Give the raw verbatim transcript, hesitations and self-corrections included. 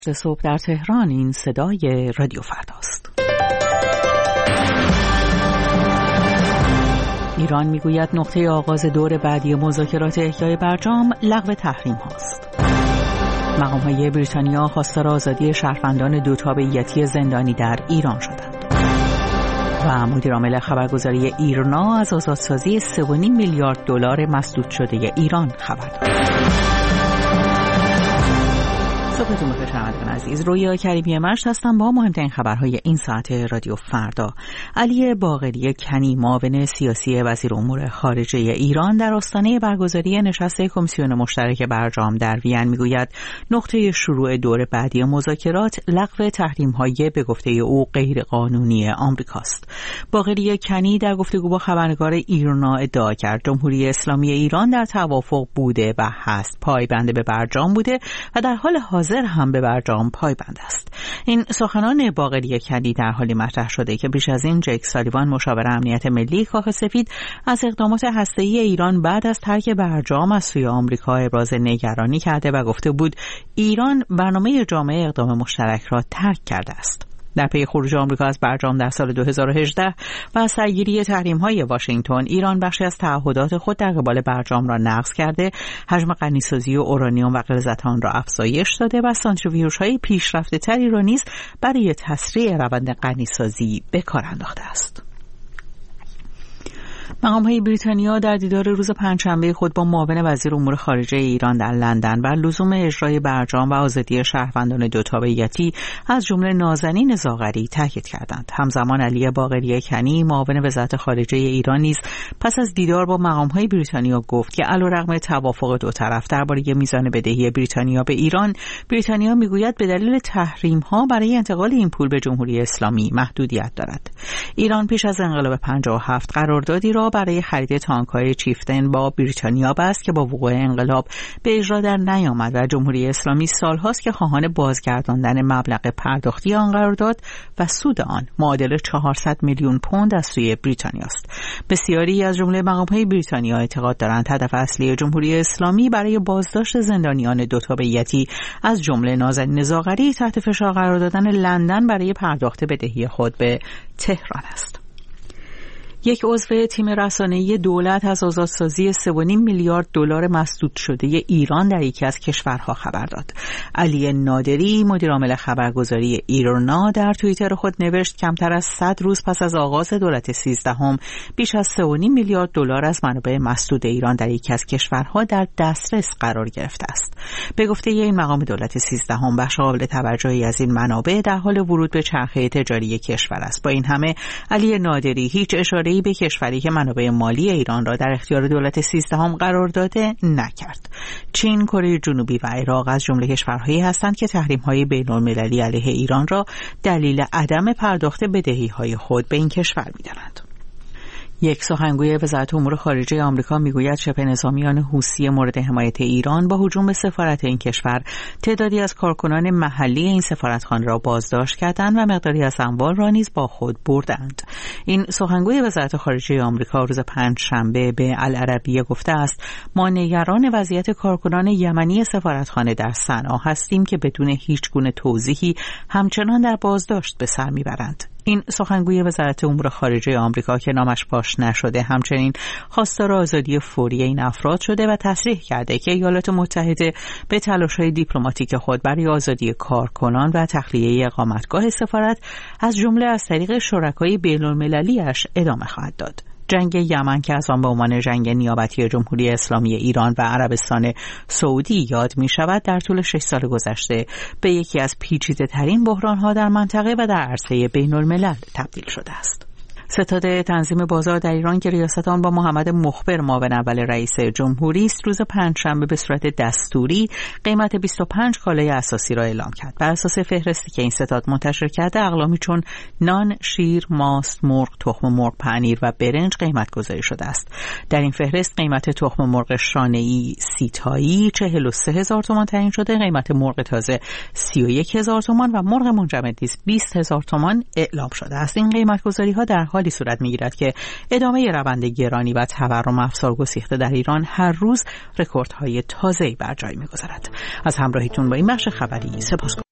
صبح در تهران. این صدای رادیو فرداست. ایران میگوید نقطه آغاز دور بعدی مذاکرات احیای برجام لغو تحریم هاست. مقام‌های بریتانیا خواستار آزادی شهروندان دو تابعیتی زندانی در ایران شدند. و مدیر عامل خبرگزاری ایرنا از آزادسازی سه و نیم میلیارد دلار مسدود شده ایران خبر داد. صبحتون بخیر شنوندگان عزیز، رویا کریمی مشت هستم با مهمترین خبرهای این ساعت رادیو فردا. علی باقری کنی، معاون سیاسی وزیر امور خارجه ایران، در آستانه برگزاری نشست کمیسیون مشترک برجام در وین میگوید نقطه شروع دور بعدی مذاکرات لغو تحریم‌های به گفته او غیر قانونی آمریکاست. باقری کنی در گفتگو با خبرنگار ایرنا ادعا کرد جمهوری اسلامی ایران در توافق بوده و هست، پایبند به برجام بوده و در حال حاضر هم به برجام پایبند است. این سخنان باقری کنی در حالی مطرح شده که پیش از این جک سالیوان، مشاور امنیت ملی کاخ سفید، از اقدامات هسته‌ای ایران بعد از ترک برجام از سوی آمریکا ابراز نگرانی کرده و گفته بود ایران برنامه جامعه اقدام مشترک را ترک کرده است. در پی خروج آمریکا از برجام در سال دو هزار و هجده و از سرگیری تحریم‌های واشنگتن، ایران بخشی از تعهدات خود در قبال برجام را نقض کرده، حجم غنیسازی و اورانیوم و غلظت آن را افزایش داده و سانتریفیوژهای پیشرفته‌تری را نیز برای تسریع روند غنیسازی به کار انداخته است. مقام‌های بریتانیا در دیدار روز پنجشنبه خود با معاون وزیر امور خارجه ایران در لندن بر لزوم اجرای برجام و آزادی شهروندان دو تابعیتی از جمله نازنین زاغری تاکید کردند. همزمان علی باقری کنی، معاون وزارت خارجه ایران، نیز پس از دیدار با مقام‌های بریتانیا گفت که علیرغم توافق دو طرف درباره میزان بدهی بریتانیا به ایران، بریتانیا میگوید به دلیل تحریم‌ها برای انتقال این پول به جمهوری اسلامی محدودیت دارد. ایران پیش از انقلاب پنجاه و هفت قراردادی را برای خرید تانک‌های چیفتن با بریتانیا بست که با وقوع انقلاب به اجرا در نیامد و جمهوری اسلامی سال‌هاست که خواهان بازگرداندن مبلغ پرداختی آن قرارداد و سود آن معادل چهارصد میلیون پوند از سوی بریتانیا است. بسیاری از جمله مقام‌های بریتانیا اعتقاد دارند هدف اصلی جمهوری اسلامی برای بازداشت زندانیان دو تابعیتی از جمله نازنین زاغری تحت فشار قرار دادن لندن برای پرداخت بدهی خود به تهران است. یک عضو تیم رسانه‌ای دولت از آزادسازی سه و نیم میلیارد دلار مسدود شده ایران در یکی از کشورها خبر داد. علی نادری، مدیر عامل خبرگزاری ایرنا، در توییتر خود نوشت کمتر از صد روز پس از آغاز دولت سیزدهم بیش از سه و نیم میلیارد دلار از منابع مسدود ایران در یکی از کشورها در دسترس قرار گرفته است. به گفته این مقام، دولت سیزدهم بخش قابل توجهی از این منابع در حال ورود به چرخه تجاری کشور است. با این همه علی نادری هیچ اشاره به کشوری که منابع مالی ایران را در اختیار دولت سیزدهم قرار داده نکرد. چین، کره جنوبی و عراق از جمله کشورهایی هستند که تحریم‌های بین‌المللی علیه ایران را دلیل عدم پرداخت بدهی‌های خود به این کشور می‌دانند. یک سخنگوی وزارت امور خارجه آمریکا میگوید شبه نظامیان حوثی مورد حمایت ایران با هجوم به سفارت این کشور تعدادی از کارکنان محلی این سفارتخانه را بازداشت کردند و مقداری از اموال را نیز با خود بردند. این سخنگوی وزارت خارجه آمریکا روز پنجشنبه به العربیه گفته است ما نگران وضعیت کارکنان یمنی سفارتخانه در صنعا هستیم که بدون هیچ گونه توضیحی همچنان در بازداشت به سر میبرند. این سخنگوی وزارت امور خارجه آمریکا که نامش فاش نشده همچنین خواستار آزادی فوری این افراد شده و تصریح کرده که ایالات متحده به تلاش‌های دیپلماتیک خود برای آزادی کارکنان و تخلیه اقامتگاه سفارت از جمله از طریق شرکای بین‌المللی‌اش ادامه خواهد داد. جنگ یمن که از آن به عنوان جنگ نیابتی جمهوری اسلامی ایران و عربستان سعودی یاد می شود، در طول شش سال گذشته به یکی از پیچیده ترین بحران ها در منطقه و در عرصه بین الملل تبدیل شده است. ستاد تنظیم بازار در ایران که ریاست آن با محمد مخبر معاون اول رئیس جمهوری است، روز پنجشنبه به صورت دستوری قیمت بیست و پنج کالای اساسی را اعلام کرد. بر اساس فهرستی که این ستاد منتشر کرده، اقلامی چون نان، شیر، ماست، مرغ، تخم مرغ، پنیر و برنج قیمت گذاری شده است. در این فهرست قیمت تخم مرغ شانه‌ای سی تایی چهل و سه هزار تومان تعیین شده، قیمت مرغ تازه سی و یک هزار تومان و مرغ منجمد نیز بیست هزار تومان اعلام شده است. این قیمت گذاری ها در حالی صورت می‌گیرد که ادامه روند گرانی و تورم افزار گسیخته در ایران هر روز رکوردهای تازه‌ای بر جای می‌گذارد. از همراهیتون با این بخش خبری سپاسگزارم.